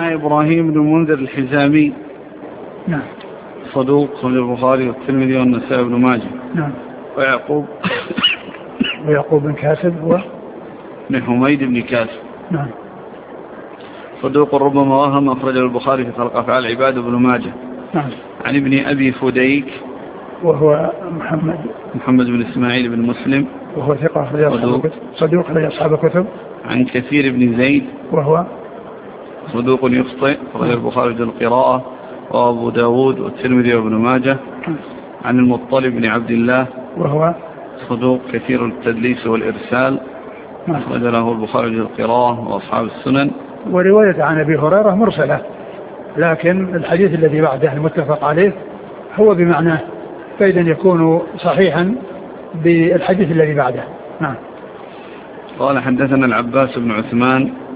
حدثنا إبراهيم بن منذر الحزامي. نعم. صدوق خرج البخاري والترمذي والنسائي بن ماجه. نعم. ويعقوب بن كاسب هو بن حميد بن كاسب. نعم. صدوق ربما وهم، أخرجه البخاري في خلق أفعال العباد وابن ماجه. نعم. عن ابن أبي فديك وهو محمد بن إسماعيل بن مسلم وهو ثقة صدوق أخرج أصحاب الكتب. عن كثير بن زيد وهو صدوق يخطئ، أخرجه البخاري في القراءة وأبو داود والترمذي وابن ماجه. عن المطلب بن عبد الله وهو صدوق كثير التدليس والإرسال، أخرج له البخاري في القراءة وأصحاب السنن. ورواية عن أبي هريرة مرسلة، لكن الحديث الذي بعده المتفق عليه هو بمعناه، فإذا يكون صحيحا بالحديث الذي بعده. نعم. قال حدثنا العباس بن عثمان